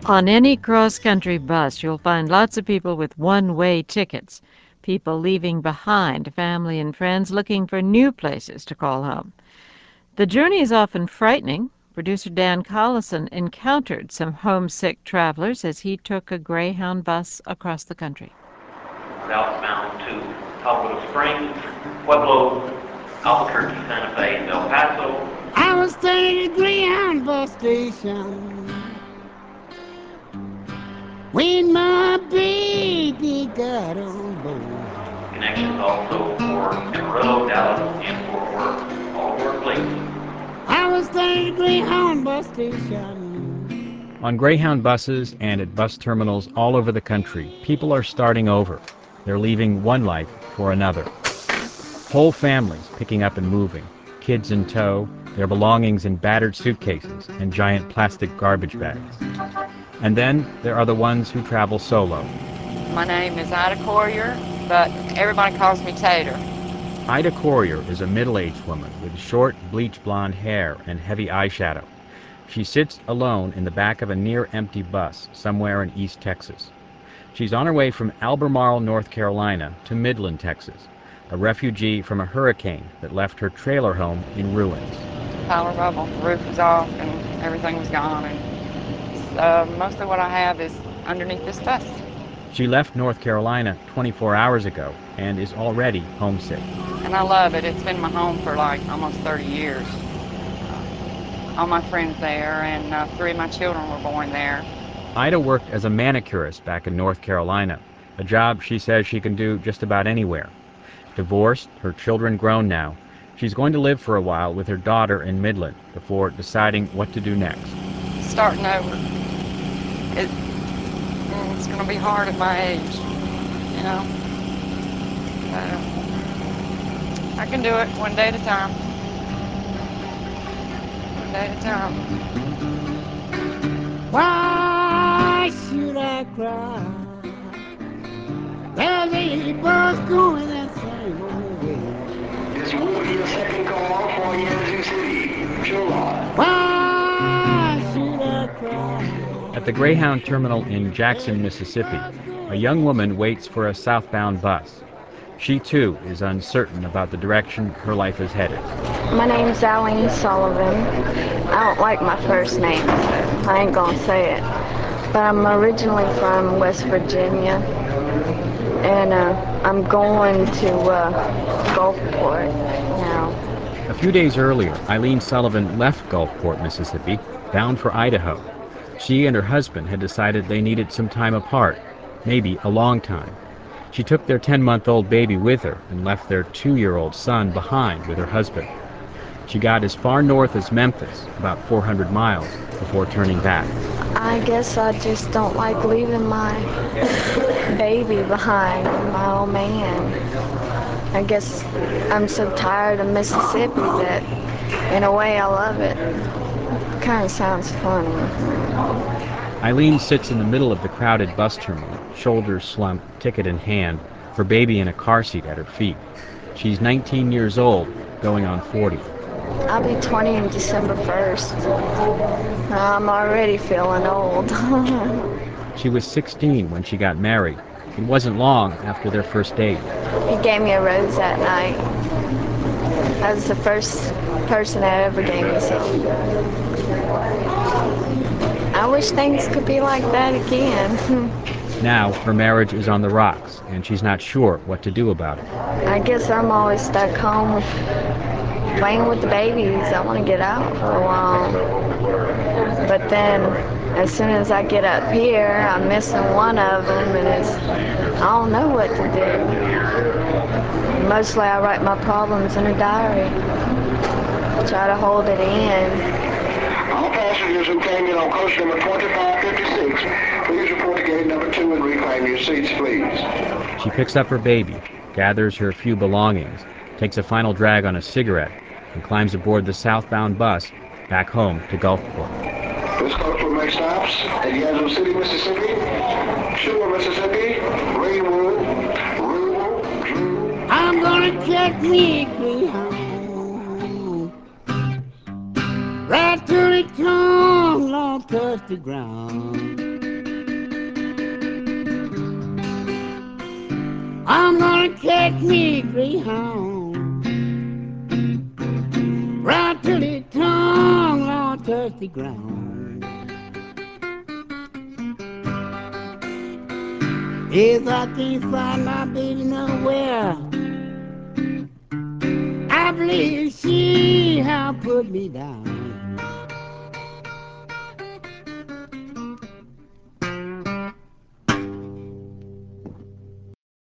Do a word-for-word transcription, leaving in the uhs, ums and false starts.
On any cross-country bus, you'll find lots of people with one-way tickets, people leaving behind family and friends looking for new places to call home. The journey is often frightening. Producer Dan Collison encountered some homesick travelers as he took a Greyhound bus across the country. Southbound to Colorado Springs, Pueblo, Albuquerque, Santa Fe, and El Paso. I was staying at Greyhound bus station when my baby got on board. Connections also for Amarillo, Dallas, and Fort Worth. All work places. I was staying at Greyhound bus station. On Greyhound buses and at bus terminals all over the country, people are starting over. They're leaving one life for another. Whole families picking up and moving, kids in tow, their belongings in battered suitcases and giant plastic garbage bags. And then there are the ones who travel solo. My name is Ida Corrier, but everybody calls me Tater. Ida Corrier is a middle-aged woman with short, bleach blonde hair and heavy eyeshadow. She sits alone in the back of a near-empty bus somewhere in East Texas. She's on her way from Albemarle, North Carolina, to Midland, Texas, a refugee from a hurricane that left her trailer home in ruins. Power bubble, the roof was off and everything was gone, and uh, most of what I have is underneath this bus. She left North Carolina twenty-four hours ago and is already homesick. And I love it. It's been my home for like almost thirty years. Uh, all my friends there, and uh, three of my children were born there. Ida worked as a manicurist back in North Carolina, a job she says she can do just about anywhere. Divorced, her children grown now, she's going to live for a while with her daughter in Midland before deciding what to do next. Starting over. It, it's going to be hard at my age, you know. Uh, I can do it one day at a time. One day at a time. Why should I cry? There's a bus going that same old way. This will be the second call for Yazoo City. Sure. Why should I cry? At the Greyhound terminal in Jackson, Mississippi, a young woman waits for a southbound bus. She, too, is uncertain about the direction her life is headed. My name's Aline Sullivan. I don't like my first name, so I ain't gonna say it. But I'm originally from West Virginia, and uh, I'm going to uh, Gulfport now. A few days earlier, Eileen Sullivan left Gulfport, Mississippi, bound for Idaho. She and her husband had decided they needed some time apart, maybe a long time. She took their ten-month-old baby with her and left their two-year-old son behind with her husband. She got as far north as Memphis, about four hundred miles, before turning back. I guess I just don't like leaving my baby behind, my old man. I guess I'm so tired of Mississippi that, in a way, I love it. Kind of sounds funny. Eileen sits in the middle of the crowded bus terminal, shoulders slumped, ticket in hand, her baby in a car seat at her feet. She's nineteen years old, going on forty. I'll be twenty on December first. I'm already feeling old. She was sixteen when she got married. It wasn't long after their first date. He gave me a rose that night. That was the first person that ever gave me something. I wish things could be like that again. Now her marriage is on the rocks, and she's not sure what to do about it. I guess I'm always stuck home playing with the babies. I want to get out for a while. But then, as soon as I get up here, I'm missing one of them, and it's, I don't know what to do. Mostly I write my problems in a diary. Try to hold it in. All passengers who came in on coach number twenty-five fifty-six, please report to gate number two and reclaim your seats, please. She picks up her baby, gathers her few belongings, takes a final drag on a cigarette, and climbs aboard the southbound bus back home to Gulfport. This coach will make stops at Yazoo City, Mississippi, Schuler, Mississippi, Greenwood, Rural, Drew. I'm gonna get me a Greyhound right till it comes, Lord, touch the ground. and take me greyhound right till the tongue won't touch the ground. If I can't find my baby nowhere, I believe she have put me down.